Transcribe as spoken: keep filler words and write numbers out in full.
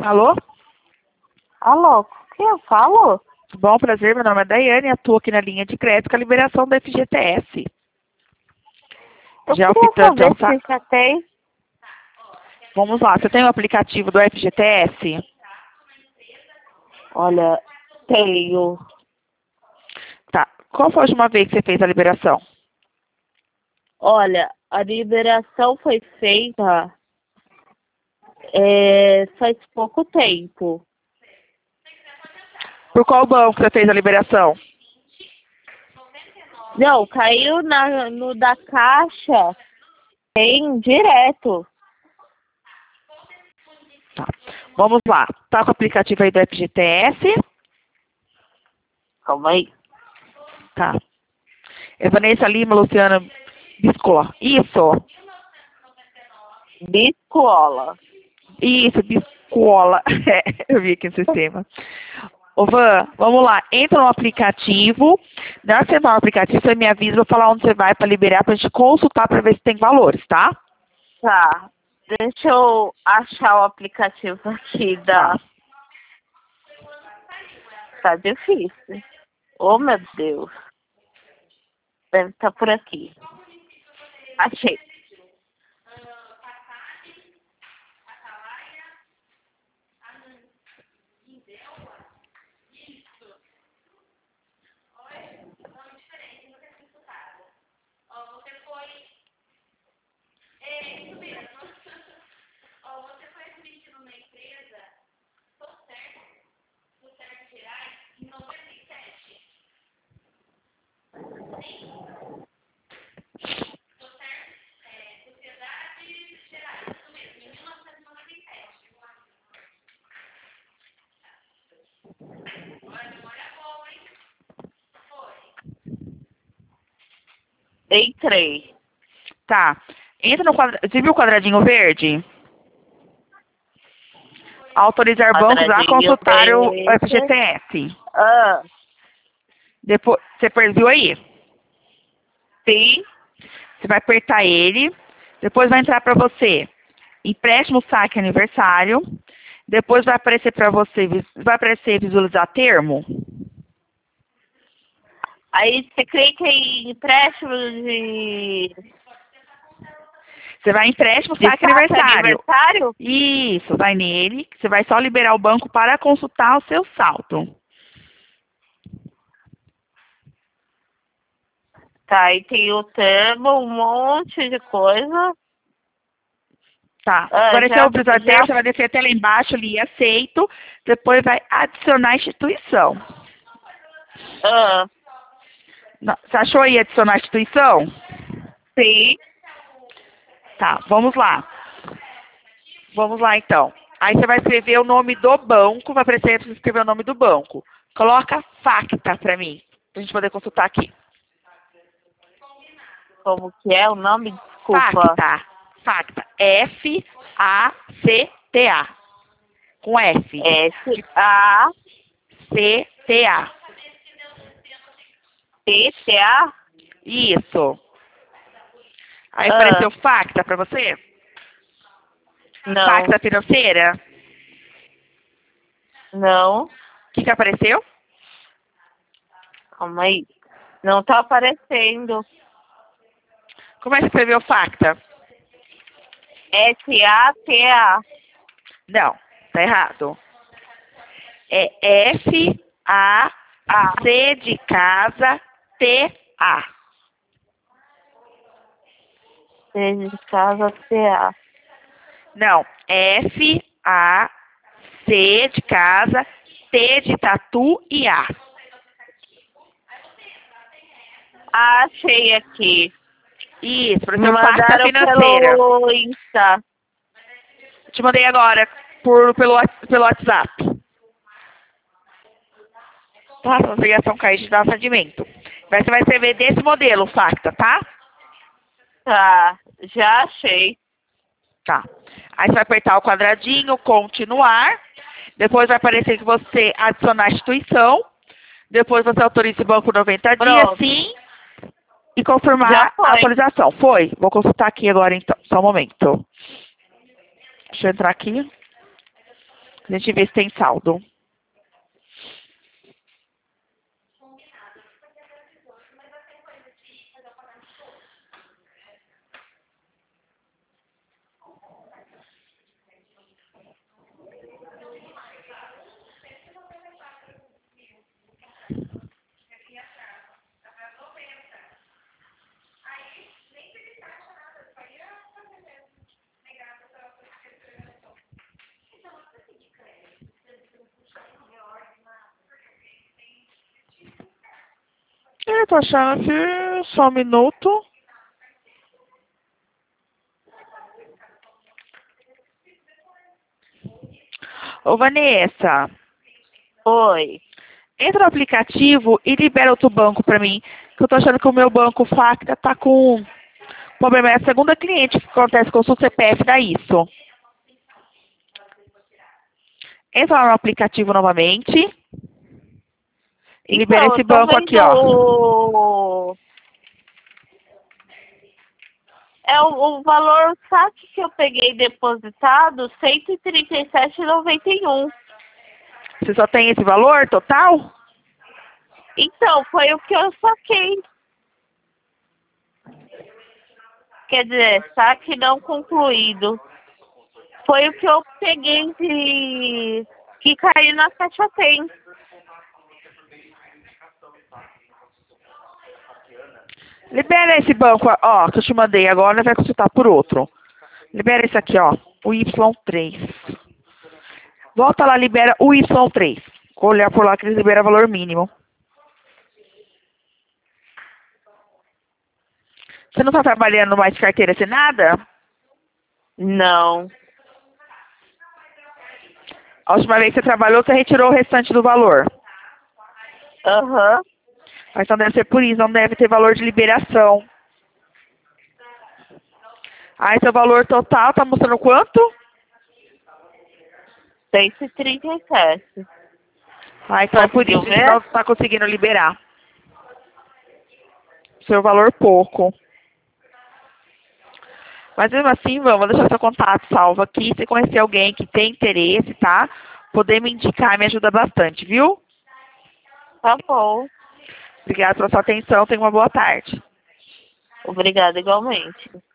Alô? Alô, quem eu falo? Bom, prazer, meu nome é Daiane, atuo aqui na linha de crédito com a liberação do F G T S. Eu Já queria optando saber já se já tem. Vamos lá, você tem o aplicativo do F G T S? Olha, tenho. Tá. Qual foi a última vez que você fez a liberação? Olha, a liberação foi feita é, faz pouco tempo. Por qual banco você fez a liberação? Não, caiu na, no da Caixa. Tem direto. Tá. Vamos lá. Tá com o aplicativo aí do F G T S? Calma aí. Tá. É Vanessa Lima, Luciana Biscola. Isso. Biscola. Isso, Biscola. É, eu vi aqui no sistema. Ô, Van, vamos lá. Entra no aplicativo. Na hora que você vai no aplicativo, você me avisa, eu vou falar onde você vai para liberar, para a gente consultar para ver se tem valores, tá? Tá. Deixa eu achar o aplicativo aqui da. Tá difícil. Oh, meu Deus. Deve estar por aqui. Achei. Entrei. Tá. Entra no quadradinho. Você viu o quadradinho verde? Autorizar bancos a Quadradinho consultar o verde. F G T S. Ah, Depois, você viu aí? sim. Você vai apertar ele. Depois vai entrar para você empréstimo, saque, aniversário. Depois vai aparecer para você, vai aparecer visualizar termo. Aí você clica em empréstimo de... Você vai em empréstimo, de saque, saque aniversário. aniversário? Isso, vai nele. Você vai só liberar o banco para consultar o seu saldo. Tá, aí tem o termo, um monte de coisa. Tá. Ah, Apareceu já, o visualizar já... termo, você vai descer até lá embaixo ali, aceito. Depois vai adicionar instituição. Ah, Não, você achou aí adicionar instituição? sim. Tá, vamos lá. Vamos lá, então. Aí você vai escrever o nome do banco, vai aparecer para você escrever o nome do banco. Coloca Facta para mim, pra gente poder consultar aqui. Como que é o nome? Desculpa. Facta. Facta. F A C T A. Com F. S A C T A. T T A? Isso. Aí Ah, apareceu Facta para você? não. Facta financeira? Não. O que, que apareceu? Calma aí. Não tá aparecendo. Como é que escreveu Facta? S A T A. Não, tá errado. É F A C de casa T A. T de casa T A. Não, F A C de casa T de tatu e A. Ah, achei aqui. Isso, para Me seu Facta mandaram financeira. pelo Insta. Te mandei agora por, pelo, pelo WhatsApp. Tá? A obrigação cair de dar atendimento. Mas você vai escrever desse modelo, Facta, tá? Tá, já achei. Tá. Aí você vai apertar o quadradinho, continuar. Depois vai aparecer que você adicionar a instituição. Depois você autoriza o banco noventa dias, Pronto. sim. E Já confirmar foi. a atualização. Foi. Vou consultar aqui agora, então. Só um momento. Deixa eu entrar aqui. A gente vê se tem saldo. Eu tô achando que só um minuto. Ô, Vanessa, Oi. entra no aplicativo e libera outro banco pra mim. Que eu tô achando que o meu banco Facta tá com problema. É a segunda cliente que acontece com o seu C P F, dá isso. Entra lá no aplicativo novamente. E libera Então, esse eu tô banco aqui, ó. vendo. É o, o valor saque que eu peguei depositado, cento e trinta e sete reais e noventa e um. Você só tem esse valor total? Então, foi o que eu saquei. Quer dizer, saque não concluído. Foi o que eu peguei de... que caiu na Caixa Tem. Libera esse banco, ó, que eu te mandei agora, vai consultar por outro. Libera esse aqui, ó, o Y três. Volta lá, libera o Y três. Vou olhar por lá que eles liberam valor mínimo. Você não tá trabalhando mais de carteira assinada? Não. A última vez que você trabalhou, você retirou o restante do valor. Aham. Mas então deve ser por isso, não deve ter valor de liberação. Aí seu valor total tá mostrando quanto? cento e trinta e sete. Ah, então é por Conseguiu isso que ver? não tá conseguindo liberar. Seu valor pouco. Mas mesmo assim, vamos deixar seu contato salvo aqui. Se conhecer alguém que tem interesse, tá? Poder me indicar me ajuda bastante, viu? Tá bom. Obrigada pela sua atenção. Tenha uma boa tarde. Obrigada igualmente.